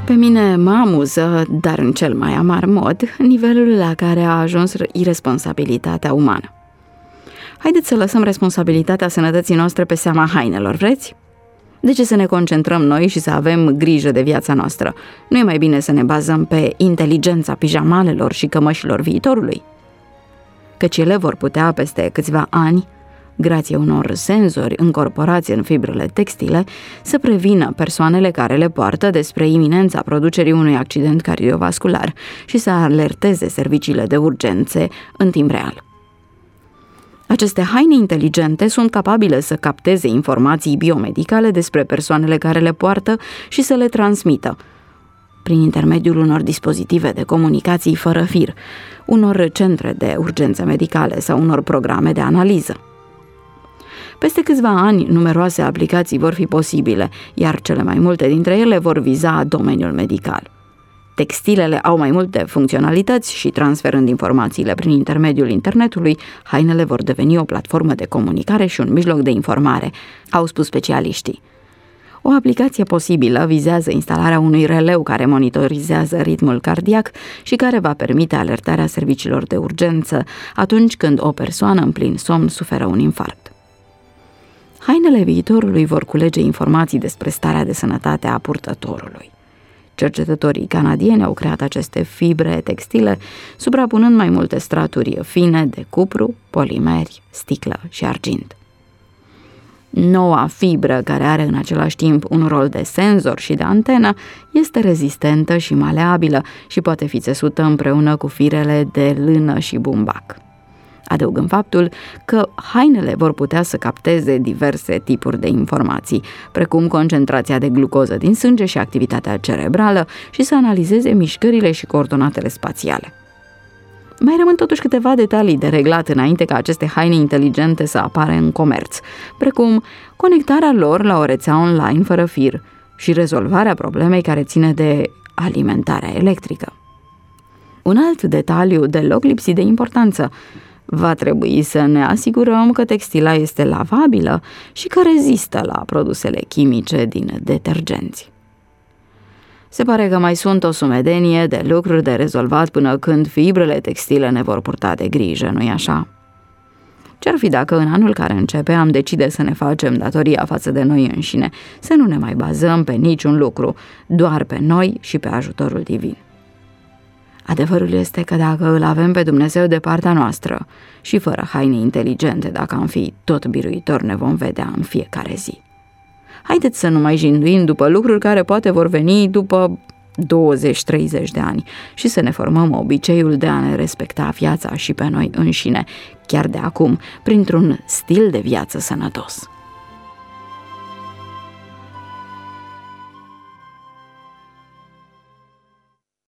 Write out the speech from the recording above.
Pe mine mă amuză, dar în cel mai amar mod, nivelul la care a ajuns iresponsabilitatea umană. Haideți să lăsăm responsabilitatea sănătății noastre pe seama hainelor, vreți? De ce să ne concentrăm noi și să avem grijă de viața noastră? Nu e mai bine să ne bazăm pe inteligența pijamalelor și cămășilor viitorului? Căci ele vor putea, peste câțiva ani, grație unor senzori încorporați în fibrele textile, să prevină persoanele care le poartă despre iminența producerii unui accident cardiovascular și să alerteze serviciile de urgențe în timp real. Aceste haine inteligente sunt capabile să capteze informații biomedicale despre persoanele care le poartă și să le transmită prin intermediul unor dispozitive de comunicații fără fir, unor centre de urgențe medicale sau unor programe de analiză. Peste câțiva ani, numeroase aplicații vor fi posibile, iar cele mai multe dintre ele vor viza domeniul medical. Textilele au mai multe funcționalități și, transferând informațiile prin intermediul internetului, hainele vor deveni o platformă de comunicare și un mijloc de informare, au spus specialiștii. O aplicație posibilă vizează instalarea unui releu care monitorizează ritmul cardiac și care va permite alertarea serviciilor de urgență atunci când o persoană în plin somn suferă un infarct. Hainele viitorului vor culege informații despre starea de sănătate a purtătorului. Cercetătorii canadieni au creat aceste fibre textile, suprapunând mai multe straturi fine de cupru, polimeri, sticlă și argint. Noua fibră, care are în același timp un rol de senzor și de antenă, este rezistentă și maleabilă și poate fi țesută împreună cu firele de lână și bumbac. Adăugând faptul că hainele vor putea să capteze diverse tipuri de informații, precum concentrația de glucoză din sânge și activitatea cerebrală, și să analizeze mișcările și coordonatele spațiale. Mai rămân totuși câteva detalii de reglat înainte ca aceste haine inteligente să apară în comerț, precum conectarea lor la o rețea online fără fir și rezolvarea problemei care ține de alimentarea electrică. Un alt detaliu deloc lipsit de importanță: va trebui să ne asigurăm că textila este lavabilă și că rezistă la produsele chimice din detergenți. Se pare că mai sunt o sumedenie de lucruri de rezolvat până când fibrele textile ne vor purta de grijă, nu-i așa? Ce-ar fi dacă în anul care începe am decide să ne facem datoria față de noi înșine, să nu ne mai bazăm pe niciun lucru, doar pe noi și pe ajutorul divin? Adevărul este că dacă îl avem pe Dumnezeu de partea noastră și fără haine inteligente, dacă am fi tot biruitor, ne vom vedea în fiecare zi. Haideți să nu mai jinduim după lucruri care poate vor veni după 20-30 de ani și să ne formăm obiceiul de a ne respecta viața și pe noi înșine, chiar de acum, printr-un stil de viață sănătos.